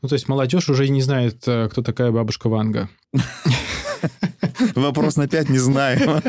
Ну, то есть молодежь уже не знает, кто такая бабушка Ванга. Вопрос на 5 не знаю.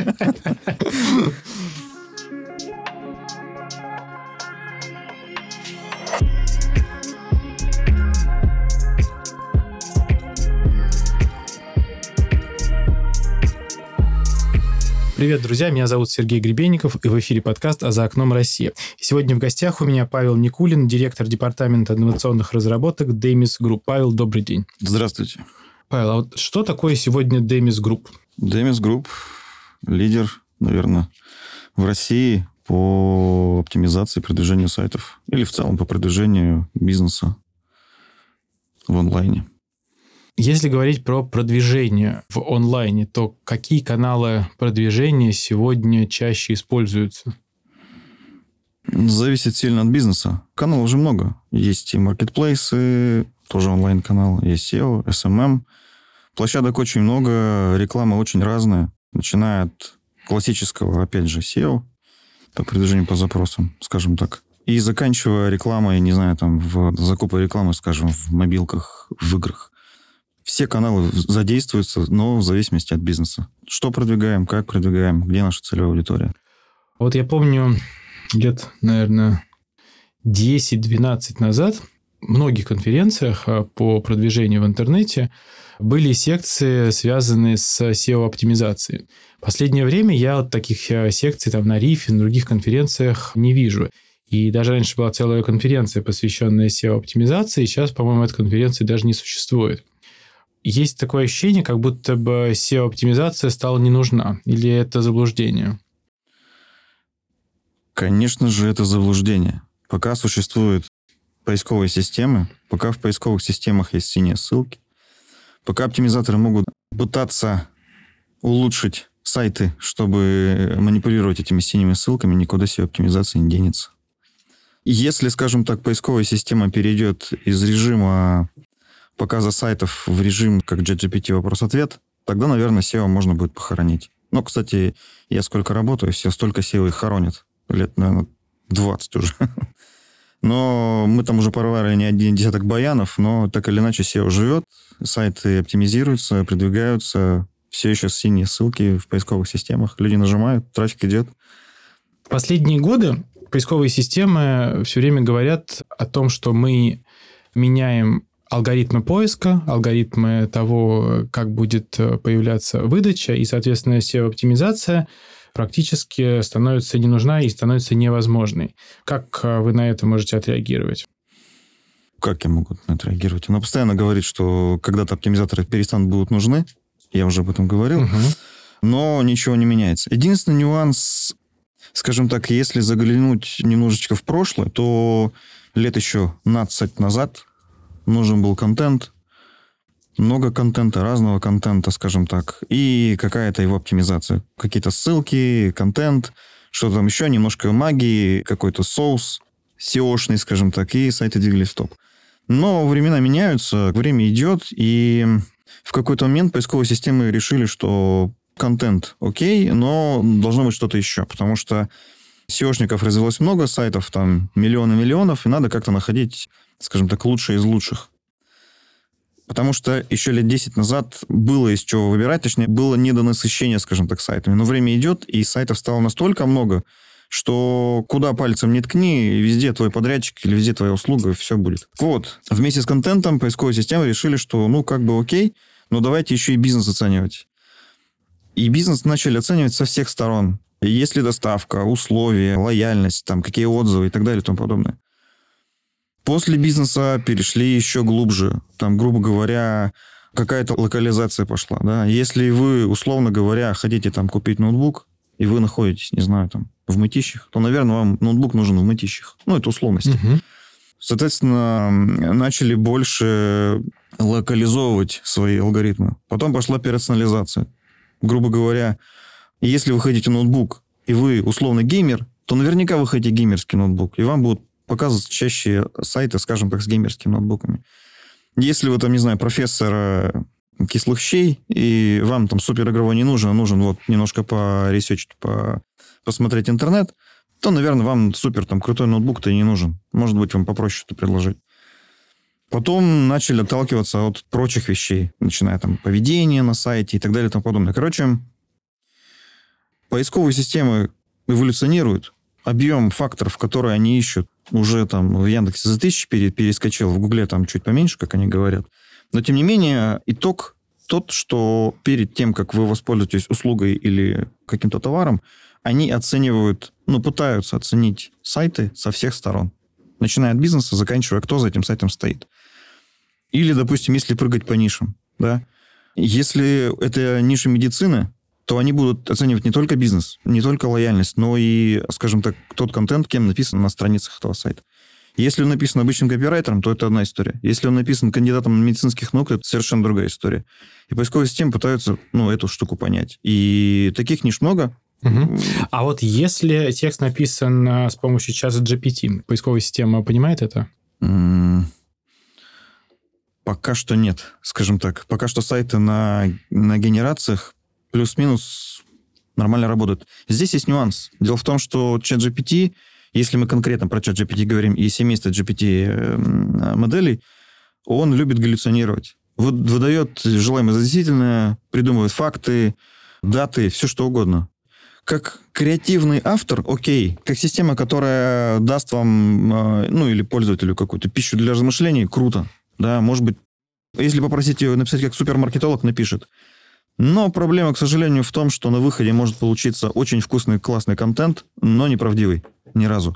Привет, друзья, меня зовут Сергей Гребенников, и в эфире подкаст «А за окном Россия». И сегодня в гостях у меня Павел Никулин, директор департамента инновационных разработок Demis Group. Павел, добрый день. Здравствуйте. Павел, а вот что такое сегодня Demis Group? Demis Group – лидер, наверное, в России по оптимизации и продвижению сайтов. Или в целом по продвижению бизнеса в онлайне. Если говорить про продвижение в онлайне, то какие каналы продвижения сегодня чаще используются? Зависит сильно от бизнеса. Каналов уже много. Есть и маркетплейсы, тоже онлайн-канал, есть SEO, SMM. Площадок очень много, реклама очень разная. Начиная от классического, опять же, SEO, по продвижению по запросам, скажем так. И заканчивая рекламой, не знаю, там, закупой рекламы, скажем, в мобилках, в играх. Все каналы задействуются, но в зависимости от бизнеса. Что продвигаем, как продвигаем, где наша целевая аудитория. Вот я помню, где-то, наверное, 10-12 назад в многих конференциях по продвижению в интернете были секции, связанные с SEO-оптимизацией. В последнее время я вот таких секций там, на Рифе, на других конференциях не вижу. И даже раньше была целая конференция, посвященная SEO-оптимизации, сейчас, по-моему, этой конференции даже не существует. Есть такое ощущение, как будто бы SEO-оптимизация стала не нужна. Или это заблуждение? Конечно же, это заблуждение. Пока существуют поисковые системы, пока в поисковых системах есть синие ссылки, пока оптимизаторы могут пытаться улучшить сайты, чтобы манипулировать этими синими ссылками, никуда SEO-оптимизация не денется. Если, скажем так, поисковая система перейдет из режима показа сайтов в режим, как ChatGPT вопрос-ответ, тогда, наверное, SEO можно будет похоронить. Но, кстати, я сколько работаю, все столько SEO и хоронят. Лет, наверное, 20 уже. Но мы там уже порвали не один десяток баянов, но так или иначе SEO живет, сайты оптимизируются, продвигаются, все еще синие ссылки в поисковых системах, люди нажимают, трафик идет. В последние годы поисковые системы все время говорят о том, что мы меняем алгоритмы поиска, алгоритмы того, как будет появляться выдача, и, соответственно, SEO-оптимизация практически становится не нужна и становится невозможной. Как вы на это можете отреагировать? Как я могу на это реагировать? Она постоянно говорит, что когда-то оптимизаторы перестанут будут нужны. Я уже об этом говорил. Но ничего не меняется. Единственный нюанс, скажем так, если заглянуть немножечко в прошлое, то лет еще 15 назад нужен был контент, много контента, разного контента, скажем так, и какая-то его оптимизация. Какие-то ссылки, контент, что-то там еще, немножко магии, какой-то соус SEO-шный, скажем так, и сайты двигались в топ. Но времена меняются, время идет, и в какой-то момент поисковые системы решили, что контент окей, но должно быть что-то еще, потому что SEOшников развелось много, сайтов там миллионы миллионов, и надо как-то находить, скажем так, лучшее из лучших. Потому что еще лет 10 назад было из чего выбирать, точнее, было недонасыщение, скажем так, сайтами. Но время идет, и сайтов стало настолько много, что куда пальцем не ткни, везде твой подрядчик или везде твоя услуга, все будет. Вот. Вместе с контентом поисковые системы решили, что, ну, как бы окей, но давайте еще и бизнес оценивать. И бизнес начали оценивать со всех сторон. Есть ли доставка, условия, лояльность, там, какие отзывы и так далее и тому подобное. После бизнеса перешли еще глубже. Там, грубо говоря, какая-то локализация пошла. Да? Если вы, условно говоря, хотите там купить ноутбук, и вы находитесь, не знаю, там, в Мытищах, то, наверное, вам ноутбук нужен в Мытищах. Ну, это условности. Соответственно, начали больше локализовывать свои алгоритмы. Потом пошла персонализация. Грубо говоря, если вы хотите ноутбук, и вы, условно, геймер, то наверняка вы хотите геймерский ноутбук, и вам будут показывать чаще сайты, скажем так, с геймерскими ноутбуками. Если вы, там, не знаю, профессор кислых щей, и вам там супер игровой не нужен, а нужен вот немножко поресечить, посмотреть интернет, то, наверное, вам супер там крутой ноутбук-то и не нужен. Может быть, вам попроще что-то предложить. Потом начали отталкиваться от прочих вещей, начиная там поведение на сайте и так далее и тому подобное. Короче, поисковые системы эволюционируют. Объем факторов, которые они ищут, уже там в Яндексе за 1000 перескочил, в Гугле там чуть поменьше, как они говорят. Но, тем не менее, итог тот, что перед тем, как вы воспользуетесь услугой или каким-то товаром, они оценивают, пытаются оценить сайты со всех сторон. Начиная от бизнеса, заканчивая, кто за этим сайтом стоит. Или, допустим, если прыгать по нишам. Да? Если это ниша медицины, то они будут оценивать не только бизнес, не только лояльность, но и, скажем так, тот контент, кем написан на страницах этого сайта. Если он написан обычным копирайтером, то это одна история. Если он написан кандидатом медицинских наук, это совершенно другая история. И поисковые системы пытаются, эту штуку понять. И таких ниш много. Угу. А вот если текст написан с помощью чата GPT, поисковая система понимает это? Пока что нет, скажем так. Пока что сайты на генерациях плюс-минус нормально работают. Здесь есть нюанс. Дело в том, что ChatGPT, если мы конкретно про ChatGPT говорим и семейство GPT-моделей, он любит галлюцинировать. Выдает желаемое за действительное, придумывает факты, даты, все что угодно. Как креативный автор, окей. Как система, которая даст вам, или пользователю какую-то пищу для размышлений, круто. Да, может быть, если попросить ее написать как супермаркетолог, напишет. Но проблема, к сожалению, в том, что на выходе может получиться очень вкусный, классный контент, но неправдивый ни разу.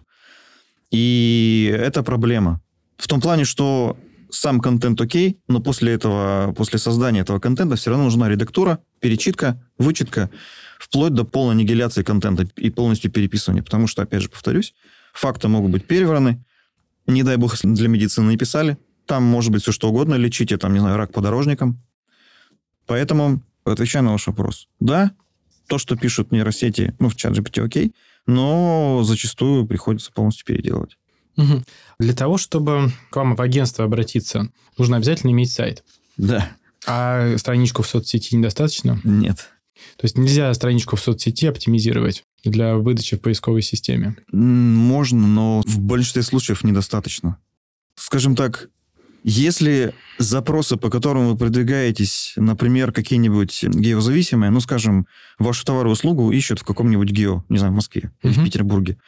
И это проблема. В том плане, что сам контент окей, но после создания этого контента все равно нужна редактура, перечитка, вычитка, вплоть до полной аннигиляции контента и полностью переписывания. Потому что, опять же, повторюсь, факты могут быть перевраны. Не дай бог, если для медицины не писали. Там может быть все что угодно. Лечите, рак подорожникам. Поэтому, отвечая на ваш вопрос, да, то, что пишут нейросети, в ChatGPT окей, но зачастую приходится полностью переделывать. Угу. Для того, чтобы к вам в агентство обратиться, нужно обязательно иметь сайт. Да. А страничку в соцсети недостаточно? Нет. То есть нельзя страничку в соцсети оптимизировать для выдачи в поисковой системе? Можно, но в большинстве случаев недостаточно. Скажем так, если запросы, по которым вы продвигаетесь, например, какие-нибудь геозависимые, скажем, вашу товар и услугу ищут в каком-нибудь гео, не знаю, в Москве или в Петербурге,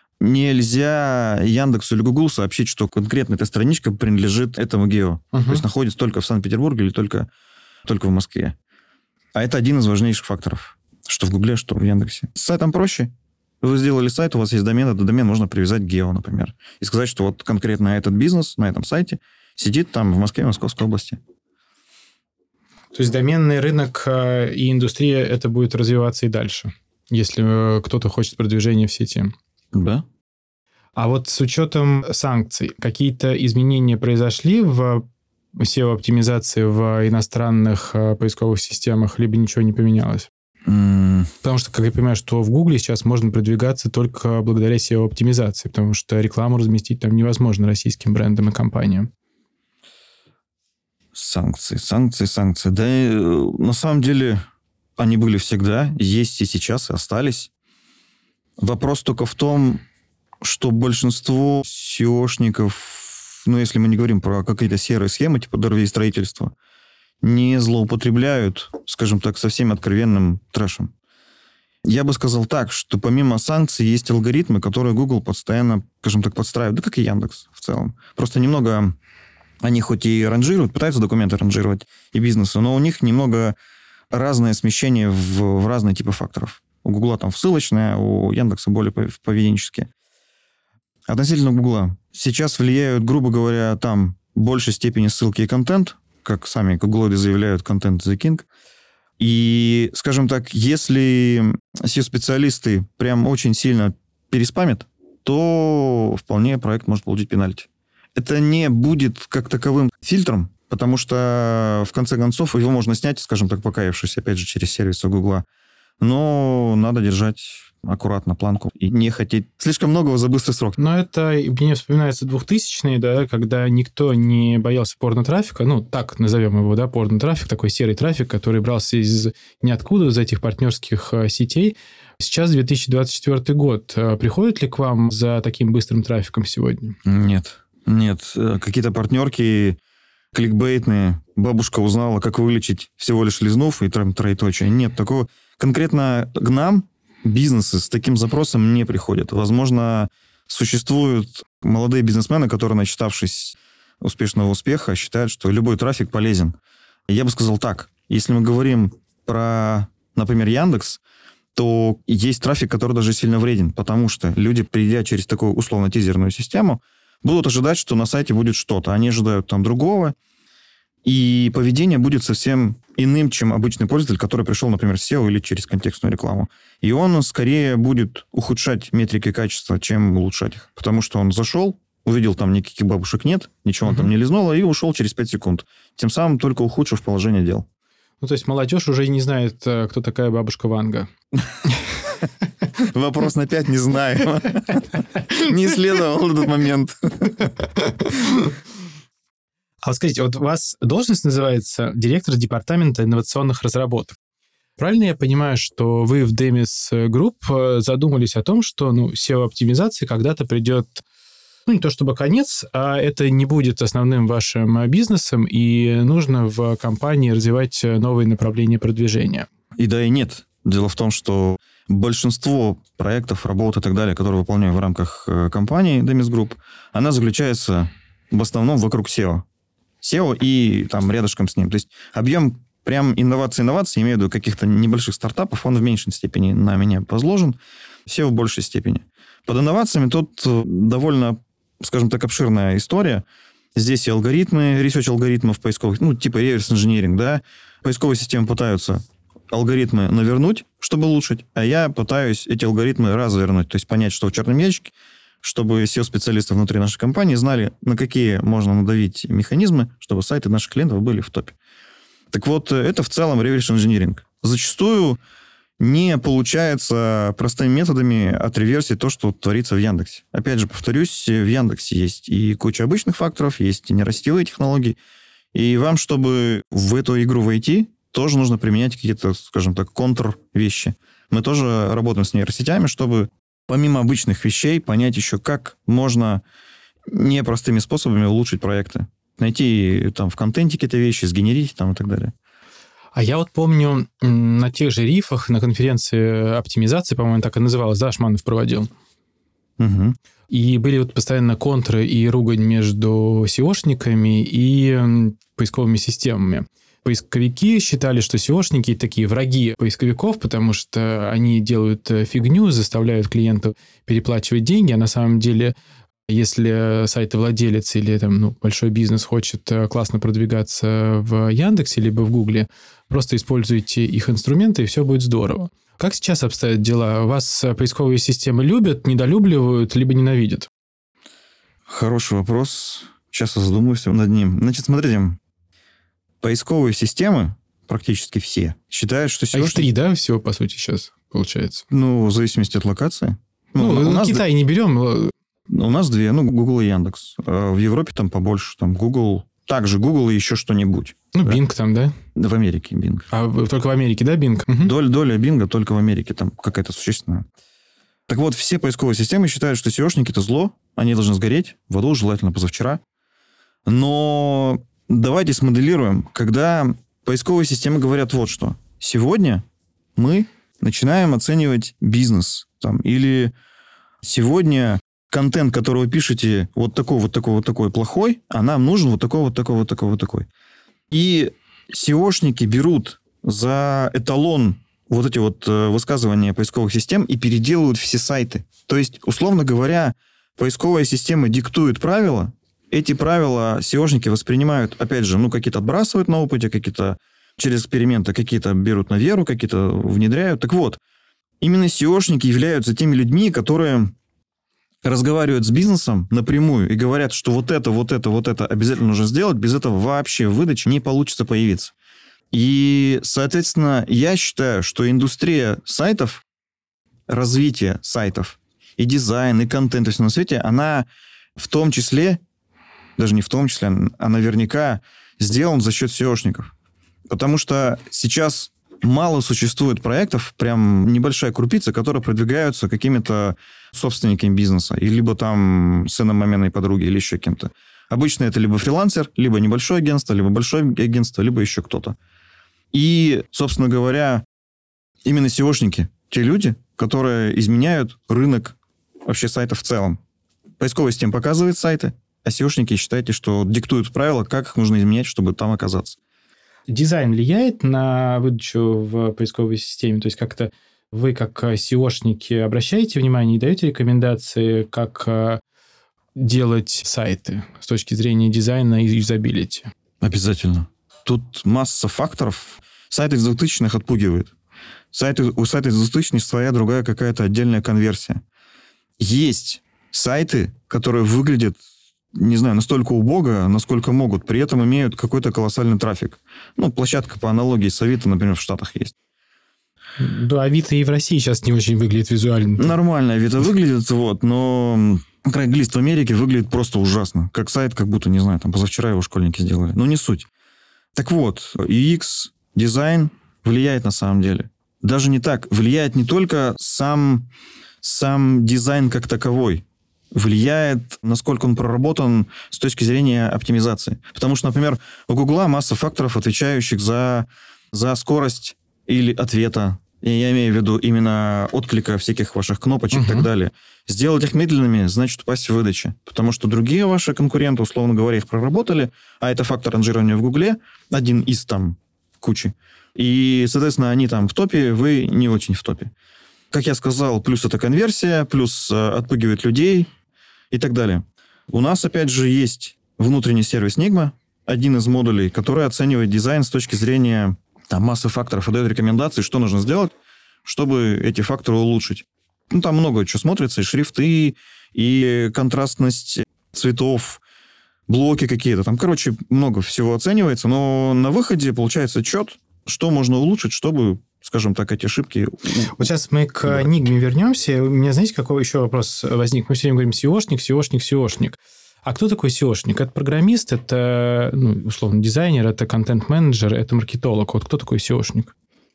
нельзя Яндексу или Гуглу сообщить, что конкретно эта страничка принадлежит этому гео. То есть находится только в Санкт-Петербурге или только в Москве. А это один из важнейших факторов. Что в Гугле, что в Яндексе. С сайтом проще. Вы сделали сайт, у вас есть домен, этот домен можно привязать к гео, например. И сказать, что вот конкретно этот бизнес на этом сайте сидит там в Москве, Московской области. То есть доменный рынок и индустрия, это будет развиваться и дальше, если кто-то хочет продвижения в сети. Да. А вот с учетом санкций, какие-то изменения произошли в SEO-оптимизации в иностранных поисковых системах, либо ничего не поменялось? Потому что, как я понимаю, что в Гугле сейчас можно продвигаться только благодаря SEO-оптимизации, потому что рекламу разместить там невозможно российским брендам и компаниям. Санкции. Да, на самом деле, они были всегда, есть и сейчас, и остались. Вопрос только в том, что большинство SEOшников, если мы не говорим про какие-то серые схемы, типа дорогие строительства, не злоупотребляют, скажем так, совсем откровенным трэшем. Я бы сказал так, что помимо санкций есть алгоритмы, которые Google постоянно, скажем так, подстраивает, да как и Яндекс в целом. Просто немного они хоть и ранжируют, пытаются документы ранжировать и бизнесы, но у них немного разное смещение в разные типы факторов. У Гугла там ссылочное, у Яндекса более поведенческие. Относительно Гугла. Сейчас влияют, грубо говоря, там в большей степени ссылки и контент, как сами гуглоиды заявляют, контент is the king. И, скажем так, если SEO-специалисты прям очень сильно переспамят, то вполне проект может получить пенальти. Это не будет как таковым фильтром, потому что, в конце концов, его можно снять, скажем так, покаявшись, опять же, через сервисы Гугла. Но надо держать аккуратно планку и не хотеть слишком многого за быстрый срок. Но это мне вспоминается 2000-е, да, когда никто не боялся порно-трафика, так назовем его, да, порно-трафик, такой серый трафик, который брался из ниоткуда, из этих партнерских сетей. Сейчас 2024 год. Приходит ли к вам за таким быстрым трафиком сегодня? Нет. Нет, какие-то партнерки кликбейтные. Бабушка узнала, как вылечить, всего лишь лизнув, и там троеточие. Нет, такого. Конкретно к нам бизнесы с таким запросом не приходят. Возможно, существуют молодые бизнесмены, которые, начитавшись успешного успеха, считают, что любой трафик полезен. Я бы сказал так. Если мы говорим про, например, Яндекс, то есть трафик, который даже сильно вреден, потому что люди, придя через такую условно-тизерную систему, будут ожидать, что на сайте будет что-то. Они ожидают там другого, и поведение будет совсем иным, чем обычный пользователь, который пришел, например, с SEO или через контекстную рекламу. И он скорее будет ухудшать метрики качества, чем улучшать их. Потому что он зашел, увидел, там никаких бабушек нет, ничего он там не лизнул, и ушел через 5 секунд. Тем самым только ухудшив положение дел. Ну, то есть молодежь уже не знает, кто такая бабушка Ванга. Вопрос на 5 не знаю. Не исследовал этот момент. А вот скажите, вот у вас должность называется директор департамента инновационных разработок. Правильно я понимаю, что вы в Demis Group задумались о том, что SEO-оптимизации когда-то придет, не то чтобы конец, а это не будет основным вашим бизнесом, и нужно в компании развивать новые направления продвижения? И да, и нет. Дело в том, что большинство проектов, работ и так далее, которые выполняю в рамках компании Demis Group, она заключается в основном вокруг SEO. SEO и там рядышком с ним. То есть объем прям инноваций, имею в виду каких-то небольших стартапов, он в меньшей степени на меня возложен, SEO в большей степени. Под инновациями тут довольно, скажем так, обширная история. Здесь и алгоритмы, ресерч алгоритмов поисковых, типа реверс-инжиниринг, да. Поисковые системы пытаются алгоритмы навернуть, чтобы улучшить, а я пытаюсь эти алгоритмы развернуть, то есть понять, что в черном ящике, чтобы SEO-специалисты внутри нашей компании знали, на какие можно надавить механизмы, чтобы сайты наших клиентов были в топе. Так вот, это в целом реверс-инжиниринг. Зачастую не получается простыми методами отреверсить то, что творится в Яндексе. Опять же, повторюсь, в Яндексе есть и куча обычных факторов, есть и нерастевые технологии, и вам, чтобы в эту игру войти, тоже нужно применять какие-то, скажем так, контр-вещи. Мы тоже работаем с нейросетями, чтобы помимо обычных вещей понять еще, как можно непростыми способами улучшить проекты. Найти там в контенте какие-то вещи, сгенерить там и так далее. А я вот помню, на тех же рифах, на конференции оптимизации, по-моему, так и называлась, да, Ашманов проводил. Угу. И были вот постоянно контры и ругань между SEOшниками и поисковыми системами. Поисковики считали, что SEOшники такие враги поисковиков, потому что они делают фигню, заставляют клиентов переплачивать деньги, а на самом деле, если сайтовладелец или большой бизнес хочет классно продвигаться в Яндексе либо в Гугле, просто используйте их инструменты, и все будет здорово. Как сейчас обстоят дела? Вас поисковые системы любят, недолюбливают, либо ненавидят? Хороший вопрос. Сейчас я задумаюсь над ним. Значит, смотрите, поисковые системы, практически все, считают, что SEO... А их 3, да, всего, по сути, сейчас получается? В зависимости от локации. У нас Китай не берем. У нас 2, Google и Яндекс. В Европе там побольше, там Google, также Google и еще что-нибудь. Bing там, да? В Америке Bing. А только в Америке, да, Bing? Доля Bing только в Америке, там какая-то существенная. Так вот, все поисковые системы считают, что SEOшники – это зло, они должны сгореть в аду, желательно позавчера. Но давайте смоделируем, когда поисковые системы говорят вот что. Сегодня мы начинаем оценивать бизнес. Или сегодня контент, который вы пишете, вот такой плохой, а нам нужен вот такой. И SEOшники берут за эталон вот эти высказывания поисковых систем и переделывают все сайты. То есть, условно говоря, поисковая система диктует правила, эти правила SEOшники воспринимают, опять же, какие-то отбрасывают на опыте, какие-то через эксперименты, какие-то берут на веру, какие-то внедряют. Так вот, именно SEOшники являются теми людьми, которые разговаривают с бизнесом напрямую и говорят, что вот это обязательно нужно сделать, без этого вообще в выдаче не получится появиться. И, соответственно, я считаю, что индустрия сайтов, развитие сайтов, и дизайн, и контент, то есть на свете, она в том числе, даже не в том числе, а наверняка сделан за счет SEOшников. Потому что сейчас мало существует проектов, прям небольшая крупица, которые продвигаются какими-то собственниками бизнеса, и либо там сыном маминой подруги, или еще кем-то. Обычно это либо фрилансер, либо небольшое агентство, либо большое агентство, либо еще кто-то. И, собственно говоря, именно SEOшники, те люди, которые изменяют рынок вообще сайтов в целом. Поисковая система показывает сайты, а SEOшники, считайте, что диктуют правила, как их нужно изменять, чтобы там оказаться. Дизайн влияет на выдачу в поисковой системе? То есть как-то вы, как SEOшники, обращаете внимание и даете рекомендации, как делать сайты с точки зрения дизайна и юзабилити? Обязательно. Тут масса факторов. Сайты из 2000-х отпугивают. У сайта из 2000-х своя другая какая-то отдельная конверсия. Есть сайты, которые выглядят, не знаю, настолько убого, насколько могут, при этом имеют какой-то колоссальный трафик. Ну, площадка по аналогии с Авито, например, в Штатах есть. Да, Авито и в России сейчас не очень выглядит визуально. Нормально Авито выглядит, но Craigslist в Америке выглядит просто ужасно. Как сайт, как будто, не знаю, там позавчера его школьники сделали. Но не суть. Так вот, UX, дизайн влияет на самом деле. Даже не так. Влияет не только сам дизайн как таковой. Влияет, насколько он проработан с точки зрения оптимизации. Потому что, например, у Гугла масса факторов, отвечающих за скорость или ответа. И я имею в виду именно отклика всяких ваших кнопочек и так далее. Сделать их медленными, значит упасть в выдаче. Потому что другие ваши конкуренты, условно говоря, их проработали, а это фактор ранжирования в Гугле, один из там кучи. И, соответственно, они там в топе, вы не очень в топе. Как я сказал, плюс это конверсия, плюс отпугивает людей и так далее. У нас, опять же, есть внутренний сервис Nigma, один из модулей, который оценивает дизайн с точки зрения там массы факторов и дает рекомендации, что нужно сделать, чтобы эти факторы улучшить. Ну, там много чего смотрится, и шрифты, и контрастность цветов, блоки какие-то. Там, короче, много всего оценивается, но на выходе получается отчет, что можно улучшить, чтобы, скажем так, эти ошибки... Вот сейчас мы к Nigma вернемся. У меня, знаете, какой еще вопрос возник? Мы все время говорим SEOшник, SEOшник, SEOшник. А кто такой SEOшник? Это программист, это, условно, дизайнер, это контент-менеджер, это маркетолог. Вот кто такой SEOшник?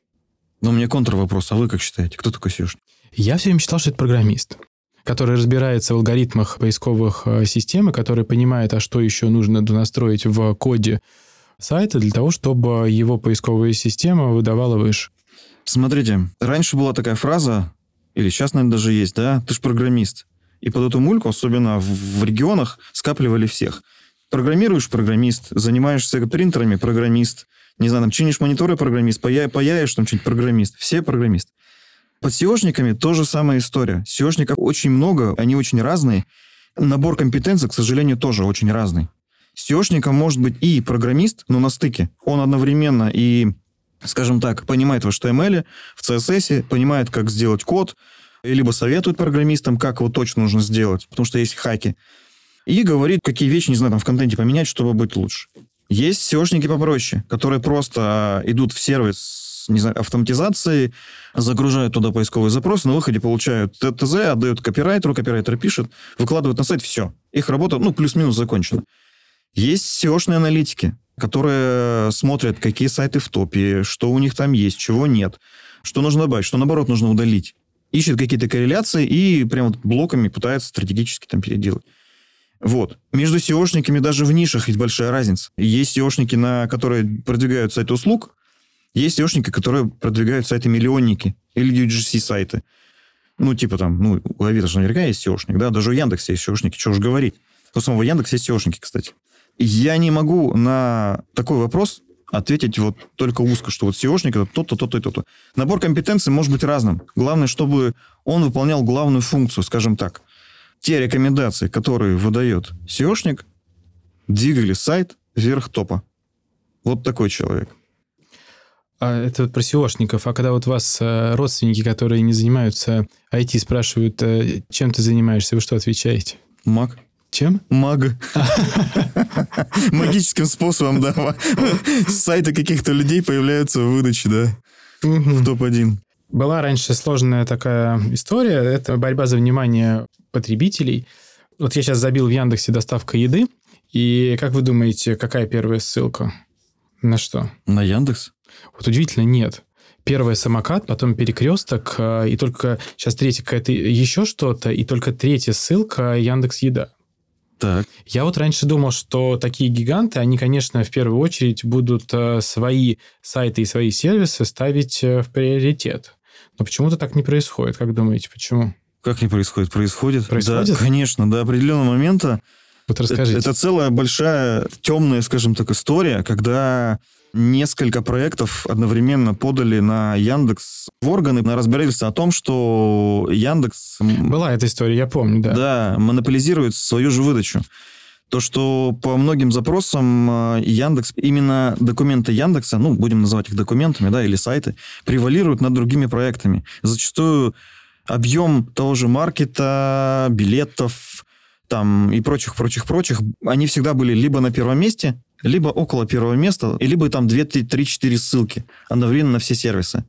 Ну, у меня контрвопрос. А вы как считаете, кто такой SEOшник? Я все время считал, что это программист, который разбирается в алгоритмах поисковых систем, и который понимает, а что еще нужно донастроить в коде сайта для того, чтобы его поисковая система выдавала выше. Смотрите, раньше была такая фраза, или сейчас, наверное, даже есть, да? Ты ж программист. И под эту мульку, особенно в регионах, скапливали всех. Программируешь — программист, занимаешься принтерами — программист, не знаю, там чинишь мониторы — программист, паяешь там что-нибудь — программист. Все программист. Под SEOшниками тоже самая история. SEOшников очень много, они очень разные. Набор компетенций, к сожалению, тоже очень разный. SEOшником может быть и программист, но на стыке. Он одновременно и, скажем так, понимает в HTML, в CSS, понимает, как сделать код, либо советует программистам, как его точно нужно сделать, потому что есть хаки. И говорит, какие вещи, не знаю, там в контенте поменять, чтобы быть лучше. Есть SEOшники попроще, которые просто идут в сервис, не знаю, автоматизации, загружают туда поисковые запросы, на выходе получают ТЗ, отдают копирайтеру, копирайтер пишет, выкладывают на сайт, все. Их работа, плюс-минус закончена. Есть SEOшные аналитики, которые смотрят, какие сайты в топе, что у них там есть, чего нет, что нужно добавить, что, наоборот, нужно удалить. Ищет какие-то корреляции и прям вот блоками пытается стратегически там переделать. Вот. Между SEOшниками даже в нишах есть большая разница. Есть SEOшники, которые продвигают сайты услуг, есть SEOшники, которые продвигают сайты-миллионники или UGC-сайты. Типа там, у Авито же наверняка есть SEOшник, да, даже у Яндекса есть SEOшники, что уж говорить. У самого Яндекса есть SEOшники, кстати. Я не могу на такой вопрос ответить вот только узко, что вот SEOшник это то-то, то-то и то-то. Набор компетенций может быть разным. Главное, чтобы он выполнял главную функцию, скажем так. Те рекомендации, которые выдает SEOшник, двигали сайт вверх топа. Вот такой человек. А это вот про SEOшников. А когда вот вас родственники, которые не занимаются IT, спрашивают, чем ты занимаешься, вы что отвечаете? Маг. Чем? Маг. Магическим способом, да. Сайты каких-то людей появляются в выдаче, да. В топ-1. Была раньше сложная такая история. Это борьба за внимание потребителей. Вот я сейчас забил в Яндексе доставка еды. И как вы думаете, какая первая ссылка? На что? На Яндекс? Вот удивительно, нет. Первый самокат, потом перекресток, и только сейчас третья какая-то еще что-то, и только третья ссылка Яндекс.Еда. Так. Я вот раньше думал, что такие гиганты, они, конечно, в первую очередь будут свои сайты и свои сервисы ставить в приоритет. Но почему-то так не происходит. Как думаете, почему? Как не происходит? Происходит. Происходит? Да, конечно, до определенного момента. Вот расскажите. Это целая большая темная, скажем так, история, когда несколько проектов одновременно подали на Яндекс в органы на разбирательство о том, что Яндекс... Была эта история, я помню, да. Да, монополизирует свою же выдачу. То, что по многим запросам Яндекс, именно документы Яндекса, ну, будем называть их документами, да, или сайты, превалируют над другими проектами. Зачастую объем того же маркета, билетов там, и прочих, они всегда были либо на первом месте, либо около первого места, либо там 2, 3, 4 ссылки одновременно на все сервисы.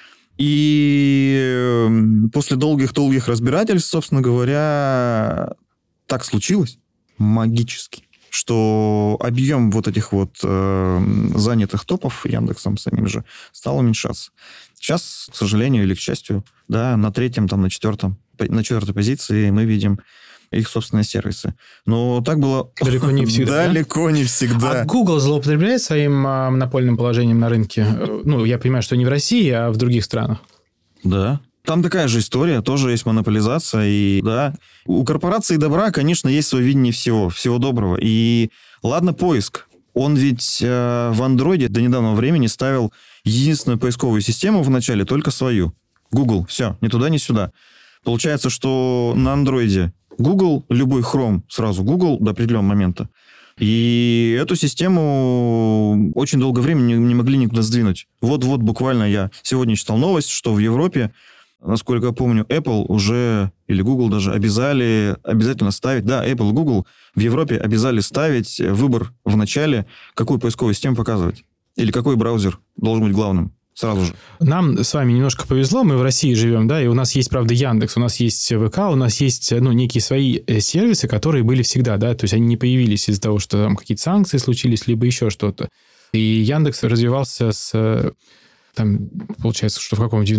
И после долгих разбирательств, собственно говоря, так случилось магически, что объем вот этих вот занятых топов Яндексом самим же стал уменьшаться. Сейчас, к сожалению или к счастью, да, на третьем, там, на четвертой позиции мы видим их собственные сервисы. Но так было... Далеко не всегда. Далеко не всегда. А Google злоупотребляет своим монопольным положением на рынке? Ну, я понимаю, что не в России, а в других странах. Да. Там такая же история, тоже есть монополизация. И да, у корпорации добра, конечно, есть свое видение всего доброго. И ладно, поиск. Он ведь в Андроиде до недавнего времени ставил единственную поисковую систему в начале, только свою. Google. Все, ни туда, ни сюда. Получается, что на Андроиде Google, любой Chrome, сразу Google до определенного момента. И эту систему очень долгое время не могли никуда сдвинуть. Вот буквально я сегодня читал новость, что в Европе, насколько я помню, Apple уже, или Google даже, обязательно ставить, да, Apple и Google в Европе обязали ставить выбор в начале, какую поисковую систему показывать. Или какой браузер должен быть главным. Сразу же. Нам с вами немножко повезло, мы в России живем, да, и у нас есть, правда, Яндекс, у нас есть ВК, у нас есть, ну, некие свои сервисы, которые были всегда, да, то есть они не появились из-за того, что там какие-то санкции случились, либо еще что-то. И Яндекс развивался там, получается, что в каком, В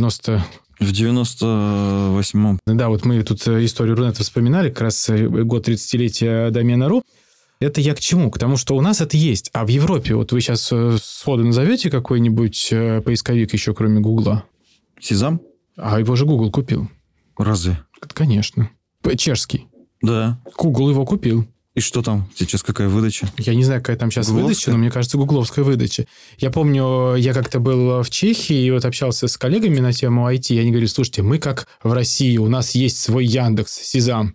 98-м. Да, вот мы тут историю Рунета вспоминали, как раз год 30-летия домена.ру. Это я к чему? К тому, что у нас это есть. А в Европе, вот вы сейчас сходу назовете какой-нибудь поисковик еще, кроме Гугла? Сезам? А его же Google купил. Разве? Конечно. Чешский. Да. Google его купил. И что там? Сейчас какая выдача? Я не знаю, какая там сейчас выдача, но мне кажется, гугловская выдача. Я помню, я как-то был в Чехии и вот общался с коллегами на тему IT, и они говорили, слушайте, мы как в России, у нас есть свой Яндекс, Сезам.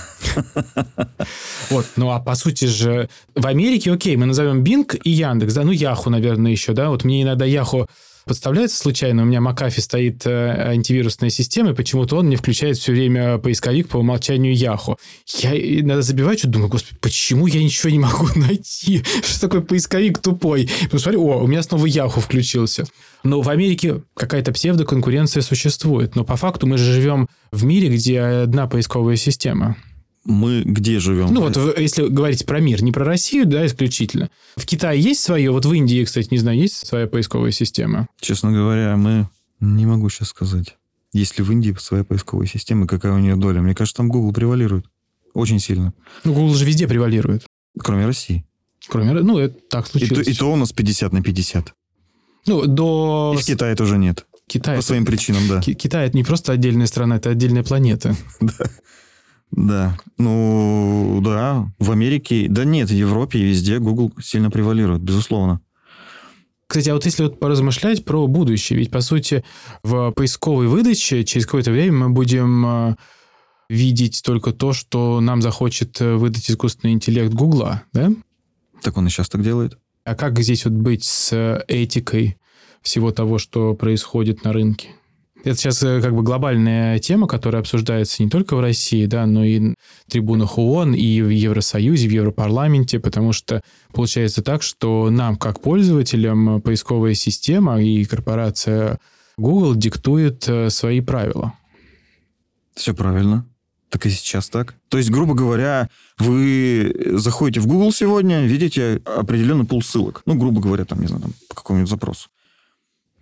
Вот, ну а по сути же в Америке, окей, мы назовем Bing и Яндекс, да, ну Яху, наверное, еще, да, вот мне иногда Яху подставляется случайно, у меня McAfee стоит антивирусная система, и почему-то он мне включает все время поисковик по умолчанию Яху. Я иногда забиваю, что думаю, господи, почему я ничего не могу найти? Что такое поисковик тупой? Посмотри, у меня снова Яху включился. Но в Америке какая-то псевдоконкуренция существует, но по факту мы же живем в мире, где одна поисковая система. Мы где живем? Ну, вот если говорить про мир, не про Россию, да, исключительно. В Китае есть свое, вот в Индии, кстати, не знаю, есть своя поисковая система? Честно говоря, не могу сейчас сказать. Есть ли в Индии своя поисковая система, какая у нее доля? Мне кажется, там Google превалирует. Очень сильно. Ну, Google же везде превалирует. Кроме России. Ну, это так случилось. И то у нас 50/50. Ну, И в Китае тоже нет. Китай, по своим причинам, да. Китай – это не просто отдельная страна, это отдельная планета. Да. Ну, да, в Америке, да нет, в Европе и везде Google сильно превалирует, безусловно. Кстати, а вот если вот поразмышлять про будущее, ведь, по сути, в поисковой выдаче через какое-то время мы будем видеть только то, что нам захочет выдать искусственный интеллект Гугла, да? Так он и сейчас так делает. А как здесь вот быть с этикой всего того, что происходит на рынке? Это сейчас как бы глобальная тема, которая обсуждается не только в России, да, но и на трибунах ООН, и в Евросоюзе, в Европарламенте, потому что получается так, что нам, как пользователям, поисковая система и корпорация Google диктует свои правила. Все правильно. Так и сейчас так. То есть, грубо говоря, вы заходите в Google сегодня, видите определенный пул ссылок. Ну, грубо говоря, там, не знаю, там, по какому-нибудь запросу.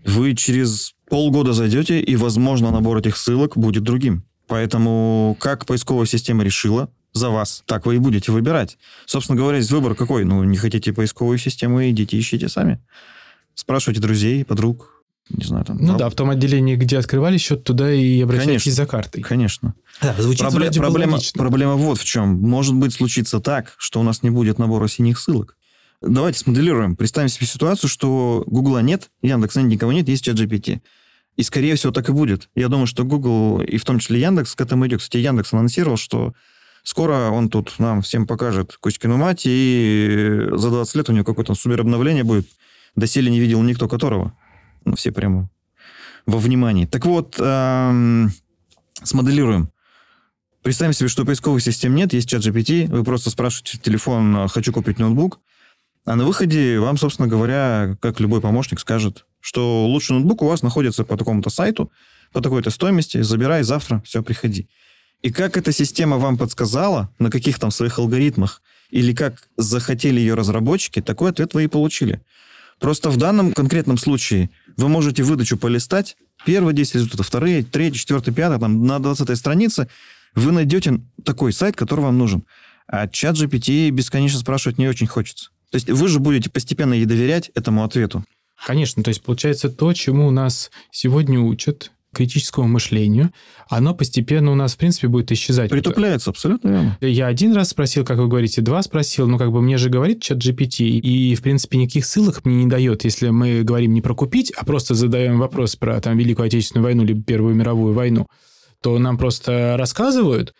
Вы через полгода зайдете, и, возможно, набор этих ссылок будет другим. Поэтому как поисковая система решила за вас, так вы и будете выбирать. Собственно говоря, здесь выбор какой? Не хотите поисковую систему, идите ищите сами. Спрашивайте друзей, подруг, не знаю, там. Да, в том отделении, где открывали счет, туда и обращайтесь за картой. Конечно. Да, звучит проблема вот в чем. Может быть, случится так, что у нас не будет набора синих ссылок. Давайте смоделируем. Представим себе ситуацию, что Гугла нет, Яндекса нет, никого нет, есть ChatGPT. И, скорее всего, так и будет. Я думаю, что Google, и в том числе Яндекс, к этому идет. Кстати, Яндекс анонсировал, что скоро он тут нам всем покажет Кузькину мать, и за 20 лет у него какое-то супер обновление будет. Доселе не видел никто которого. Все прямо во внимании. Так вот, смоделируем. Представим себе, что поисковых систем нет, есть ChatGPT, вы просто спрашиваете телефон «хочу купить ноутбук», а на выходе вам, собственно говоря, как любой помощник скажет, что лучший ноутбук у вас находится по такому-то сайту, по такой-то стоимости, забирай завтра, все, приходи. И как эта система вам подсказала, на каких там своих алгоритмах, или как захотели ее разработчики, такой ответ вы и получили. Просто в данном конкретном случае вы можете выдачу полистать, первые 10 результатов, вторые, третьи, четвертые, пятые, там на 20-й странице вы найдете такой сайт, который вам нужен. А ChatGPT бесконечно спрашивать не очень хочется. То есть вы же будете постепенно ей доверять этому ответу. Конечно, то есть получается то, чему нас сегодня учат, критическому мышлению, оно постепенно у нас, в принципе, будет исчезать. Притупляется, абсолютно верно. Я один раз спросил, как вы говорите, два спросил, мне же говорит ChatGPT, и, в принципе, никаких ссылок мне не дает, если мы говорим не про купить, а просто задаем вопрос про Великую Отечественную войну либо Первую мировую войну, то нам просто рассказывают.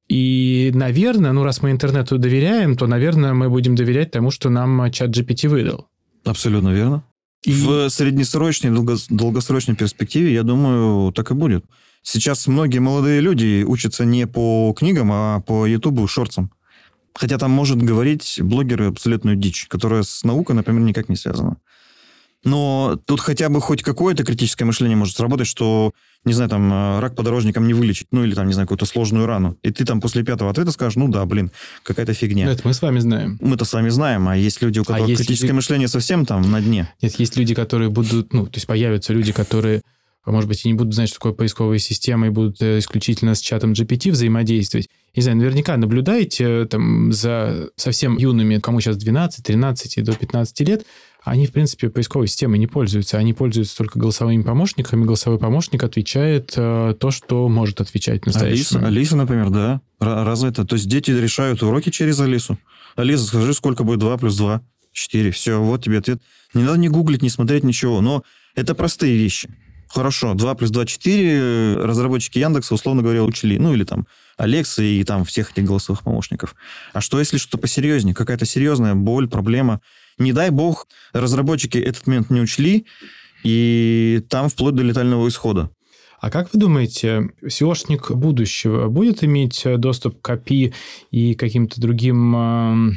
И, наверное, раз мы интернету доверяем, то, наверное, мы будем доверять тому, что нам ChatGPT выдал. Абсолютно верно. В среднесрочной, долгосрочной перспективе, я думаю, так и будет. Сейчас многие молодые люди учатся не по книгам, а по Ютубу, шортсам. Хотя там может говорить блогеры абсолютную дичь, которая с наукой, например, никак не связана. Но тут хотя бы хоть какое-то критическое мышление может сработать, что, не знаю, рак подорожником не вылечить, или не знаю, какую-то сложную рану. И ты после 5-го ответа скажешь, какая-то фигня. Это мы с вами знаем. Мы-то с вами знаем, а есть люди, у которых критическое мышление совсем на дне. Нет, есть люди, которые будут, то есть появятся люди, которые, может быть, и не будут знать, что такое поисковая система, и будут исключительно с чатом GPT взаимодействовать. Не знаю, наверняка наблюдаете за совсем юными, кому сейчас 12, 13 и до 15 лет, они, в принципе, поисковой системой не пользуются. Они пользуются только голосовыми помощниками. Голосовой помощник отвечает то, что может отвечать в настоящем момент. Алиса, например, да. Разве это? То есть дети решают уроки через Алису. Алиса, скажи, сколько будет 2 плюс 2? 4. Все, вот тебе ответ. Не надо ни гуглить, ни смотреть, ничего. Но это простые вещи. Хорошо, 2 плюс 2 – 4. Разработчики Яндекса, условно говоря, учли. Или Алекса и всех этих голосовых помощников. А что, если что-то посерьезнее? Какая-то серьезная боль, проблема? Не дай бог, разработчики этот момент не учли, и там вплоть до летального исхода. А как вы думаете, SEOшник будущего будет иметь доступ к API и каким-то другим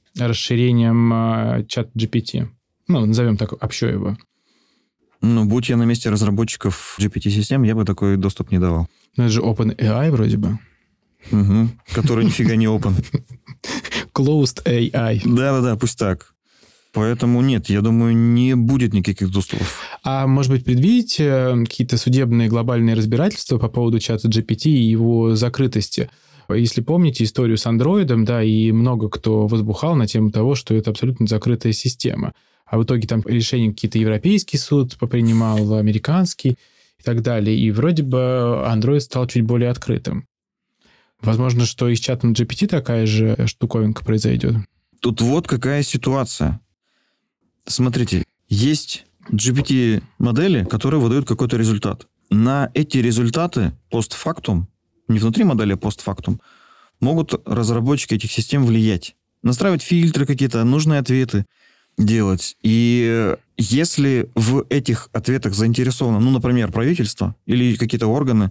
расширениям чат GPT? Назовем так, общо его. Будь я на месте разработчиков GPT-систем, я бы такой доступ не давал. Но это же OpenAI вроде бы. Угу. Который нифига не open. Closed AI. Да-да-да, пусть так. Поэтому нет, я думаю, не будет никаких доступов. А может быть, предвидите какие-то судебные глобальные разбирательства по поводу чата GPT и его закрытости? Если помните историю с андроидом, и много кто возбухал на тему того, что это абсолютно закрытая система. А в итоге там решения какие-то европейский суд попринимал, американский и так далее. И вроде бы Android стал чуть более открытым. Возможно, что и с чатом GPT такая же штуковинка произойдет. Тут вот какая ситуация. Смотрите, есть GPT-модели, которые выдают какой-то результат. На эти результаты постфактум, не внутри модели, а постфактум, могут разработчики этих систем влиять. Настраивать фильтры какие-то, нужные ответы делать. И если в этих ответах заинтересовано, например, правительство или какие-то органы,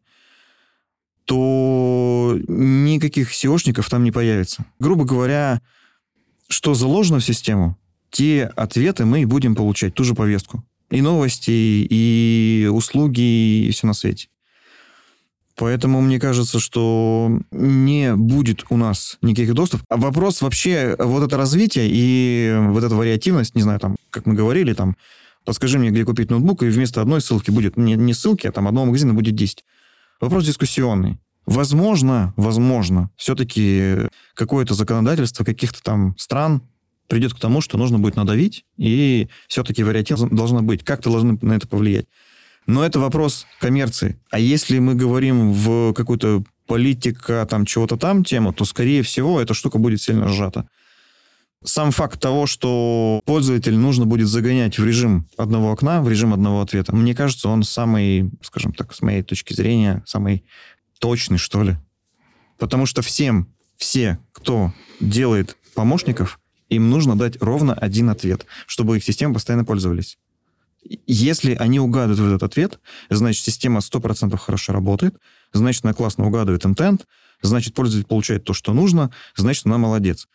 то никаких SEOшников там не появится. Грубо говоря, что заложено в систему, те ответы мы и будем получать, ту же повестку. И новости, и услуги, и все на свете. Поэтому мне кажется, что не будет у нас никаких доступов. А вопрос вообще, вот это развитие и вот эта вариативность, не знаю, как мы говорили, Подскажи мне, где купить ноутбук, и вместо одной ссылки будет не ссылки, а там одного магазина будет 10. Вопрос дискуссионный. Возможно, все-таки какое-то законодательство каких-то там стран придет к тому, что нужно будет надавить, и все-таки вариативность должна быть. Как-то должны на это повлиять. Но это вопрос коммерции. А если мы говорим в какую-то политика, там, чего-то там тему, то, скорее всего, эта штука будет сильно сжата. Сам факт того, что пользователь нужно будет загонять в режим одного окна, в режим одного ответа, мне кажется, он самый, скажем так, с моей точки зрения, самый точный, что ли. Потому что все, кто делает помощников, им нужно дать ровно один ответ, чтобы их системы постоянно пользовались. Если они угадывают в этот ответ, значит, система 100% хорошо работает, значит, она классно угадывает интент, значит, пользователь получает то, что нужно, значит, она молодец.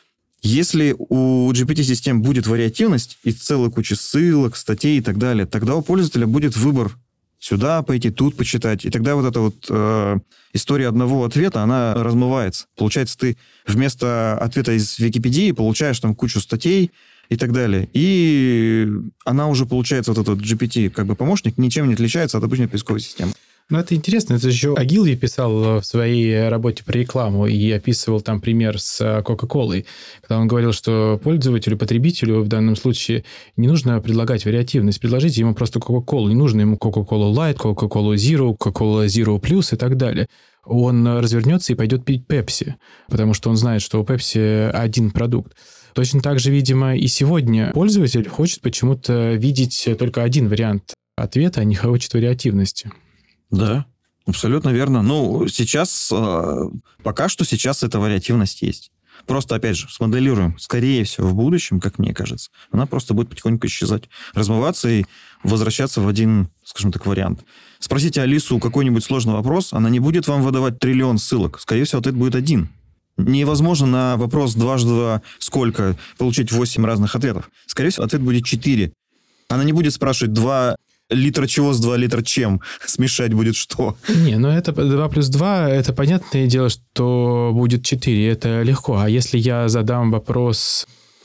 Если у GPT-систем будет вариативность и целая куча ссылок, статей и так далее, тогда у пользователя будет выбор сюда пойти, тут почитать. И тогда вот эта история одного ответа, она размывается. Получается, ты вместо ответа из Википедии получаешь там кучу статей и так далее. И она уже получается, вот этот GPT, как бы помощник, ничем не отличается от обычной поисковой системы. Ну, это интересно. Это еще Огилви писал в своей работе про рекламу и описывал там пример с Кока-Колой, когда он говорил, что пользователю, потребителю в данном случае не нужно предлагать вариативность. Предложите ему просто Кока-Колу. Не нужно ему Кока-Колу Light, Кока-Колу Zero, Кока-Кола Zero Plus и так далее. Он развернется и пойдет пить Пепси, потому что он знает, что у Пепси один продукт. Точно так же, видимо, и сегодня пользователь хочет почему-то видеть только один вариант ответа, а не хочет вариативности. Да, абсолютно верно. Ну, сейчас, пока что сейчас эта вариативность есть. Просто, опять же, смоделируем. Скорее всего, в будущем, как мне кажется, она просто будет потихоньку исчезать, размываться и возвращаться в один, скажем так, вариант. Спросите Алису какой-нибудь сложный вопрос, она не будет вам выдавать триллион ссылок. Скорее всего, ответ будет один. Невозможно на вопрос 2 × 2 сколько получить 8 разных ответов. Скорее всего, ответ будет 4. Она не будет спрашивать 2 литра чего с 2 литра чем? Смешать будет что? Не, ну это 2 + 2, это понятное дело, что будет 4, это легко. А если я задам вопрос,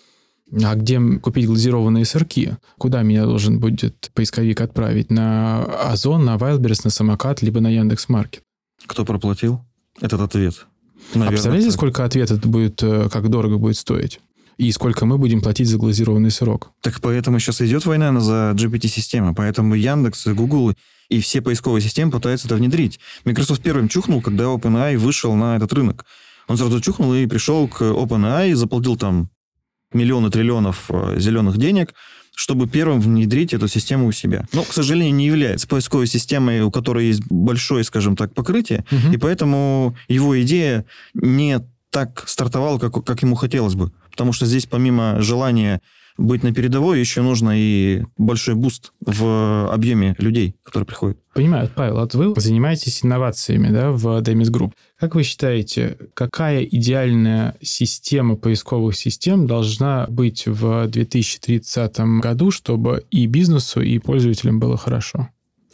а где купить глазированные сырки? Куда меня должен будет поисковик отправить? На Озон, на Wildberries, на Самокат, либо на Яндекс.Маркет? Кто проплатил этот ответ? Наверное, а представляете, так. Сколько ответ это будет, как дорого будет стоить? И сколько мы будем платить за глазированный сырок? Так поэтому сейчас идет война за GPT-системы. Поэтому Яндекс, Google и все поисковые системы пытаются это внедрить. Microsoft первым чухнул, когда OpenAI вышел на этот рынок. Он сразу чухнул и пришел к OpenAI, заплатил там миллионы триллионов зеленых денег, чтобы первым внедрить эту систему у себя. Но, к сожалению, не является поисковой системой, у которой есть большое, скажем так, покрытие, и поэтому его идея не так стартовала, как ему хотелось бы. Потому что здесь помимо желания быть на передовой, еще нужно и большой буст в объеме людей, которые приходят. Понимаю, Павел, вот вы занимаетесь инновациями, да, в Demis Group. Как вы считаете, какая идеальная система поисковых систем должна быть в 2030 году, чтобы и бизнесу, и пользователям было хорошо?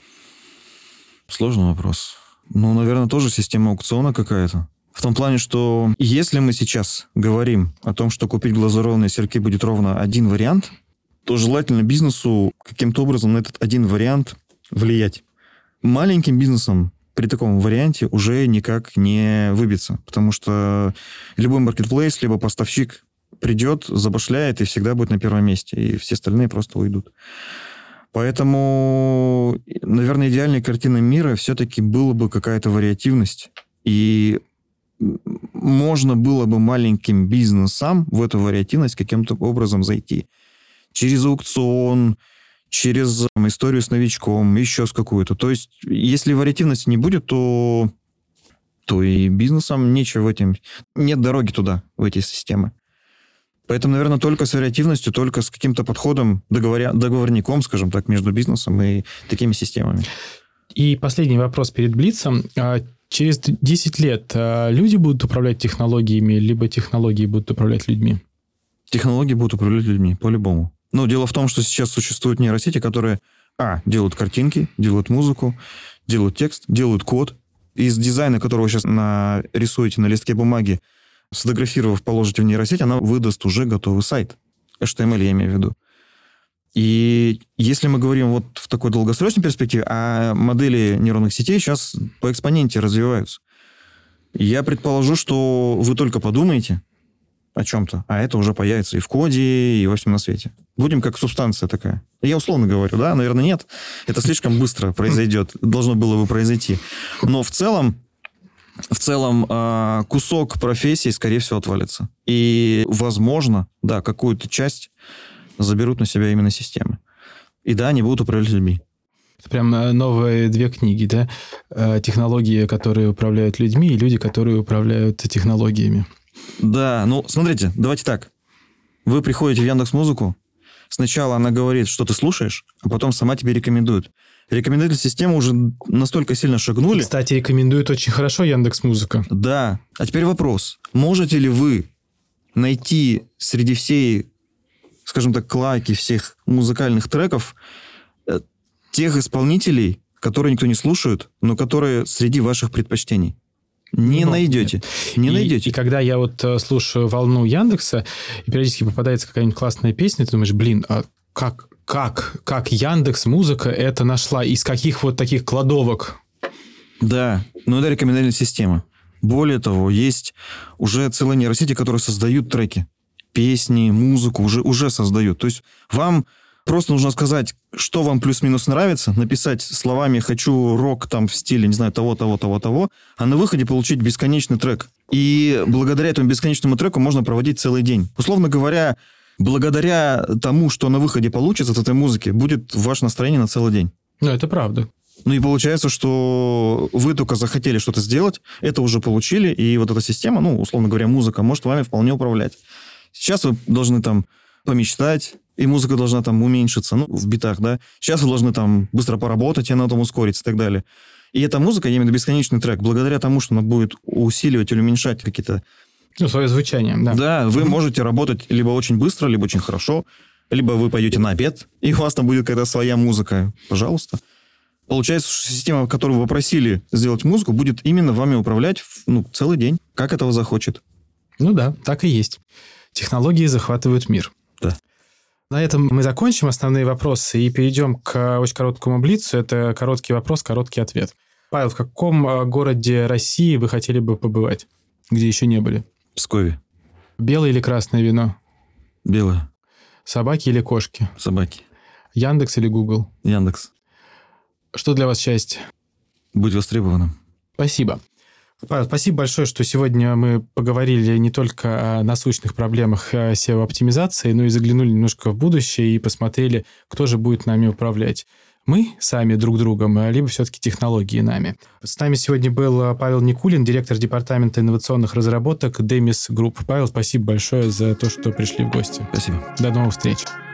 Сложный вопрос. Ну, наверное, тоже система аукциона какая-то. В том плане, что если мы сейчас говорим о том, что купить глазированные сырки будет ровно один вариант, то желательно бизнесу каким-то образом на этот один вариант влиять. Маленьким бизнесом при таком варианте уже никак не выбиться, потому что любой маркетплейс, либо поставщик придет, забашляет и всегда будет на первом месте, и все остальные просто уйдут. Поэтому, наверное, идеальной картиной мира все-таки была бы какая-то вариативность, и можно было бы маленьким бизнесам в эту вариативность каким-то образом зайти. Через аукцион, через историю с новичком, еще с какую-то. То есть, если вариативности не будет, то и бизнесам нечего в этом... Нет дороги туда, в эти системы. Поэтому, наверное, только с вариативностью, только с каким-то подходом, договорником, скажем так, между бизнесом и такими системами. И последний вопрос перед Блицем. Через 10 лет люди будут управлять технологиями, либо технологии будут управлять людьми? Технологии будут управлять людьми, по-любому. Но дело в том, что сейчас существуют нейросети, которые, делают картинки, делают музыку, делают текст, делают код. Из дизайна, которого вы сейчас рисуете на листке бумаги, сфотографировав, положите в нейросеть, она выдаст уже готовый сайт. HTML я имею в виду. И если мы говорим вот в такой долгосрочной перспективе, а модели нейронных сетей сейчас по экспоненте развиваются. Я предположу, что вы только подумаете о чем-то, а это уже появится и в коде, и во всем на свете. Будем как субстанция такая. Я условно говорю, да, наверное, нет. Это слишком быстро произойдет. Должно было бы произойти. Но в целом кусок профессии, скорее всего, отвалится. И, возможно, да, какую-то часть заберут на себя именно системы. И да, они будут управлять людьми. Это прям новые две книги, да? Технологии, которые управляют людьми, и люди, которые управляют технологиями. Да, ну, смотрите, давайте так. Вы приходите в Яндекс.Музыку, сначала она говорит, что ты слушаешь, а потом сама тебе рекомендует. Рекомендательные системы уже настолько сильно шагнули. И, кстати, рекомендует очень хорошо Яндекс.Музыка. Да. А теперь вопрос. Можете ли вы найти среди всей, скажем так, клаки всех музыкальных треков тех исполнителей, которые никто не слушает, но которые среди ваших предпочтений? Не найдете. Не найдете. И когда я вот слушаю волну Яндекса, и периодически попадается какая-нибудь классная песня, ты думаешь, блин, а как Яндекс.Музыка это нашла? Из каких вот таких кладовок? Да, но это рекомендательная система. Более того, есть уже целые нейросети, которые создают треки. Песни, музыку уже создают. То есть вам просто нужно сказать, что вам плюс-минус нравится, написать словами «хочу рок там в стиле, не знаю, того, а на выходе получить бесконечный трек. И благодаря этому бесконечному треку можно проводить целый день. Условно говоря, благодаря тому, что на выходе получится от этой музыки, будет ваше настроение на целый день. Ну, это правда. Ну и получается, что вы только захотели что-то сделать, это уже получили, и вот эта система, ну, условно говоря, музыка, может вами вполне управлять. Сейчас вы должны там помечтать, и музыка должна там уменьшиться, ну, в битах, да. Сейчас вы должны там быстро поработать, и она там ускорится и так далее. И эта музыка, именно бесконечный трек, благодаря тому, что она будет усиливать или уменьшать какие-то... Ну, свое звучание, да. Да, вы можете работать либо очень быстро, либо очень хорошо, либо вы пойдете на обед, и у вас там будет какая-то своя музыка. Пожалуйста. Получается, что система, которую вы попросили сделать музыку, будет именно вами управлять целый день, как этого захочет. Ну да, так и есть. Технологии захватывают мир. Да. На этом мы закончим основные вопросы и перейдем к очень короткому блицу. Это короткий вопрос, короткий ответ. Павел, в каком городе России вы хотели бы побывать, где еще не были? Пскове. Белое или красное вино? Белое. Собаки или кошки? Собаки. Яндекс или Google? Яндекс. Что для вас счастье? Быть востребованным. Спасибо. Павел, спасибо большое, что сегодня мы поговорили не только о насущных проблемах SEO-оптимизации, но и заглянули немножко в будущее и посмотрели, кто же будет нами управлять. Мы сами друг другом, либо все-таки технологии нами. С нами сегодня был Павел Никулин, директор департамента инновационных разработок Demis Group. Павел, спасибо большое за то, что пришли в гости. Спасибо. До новых встреч.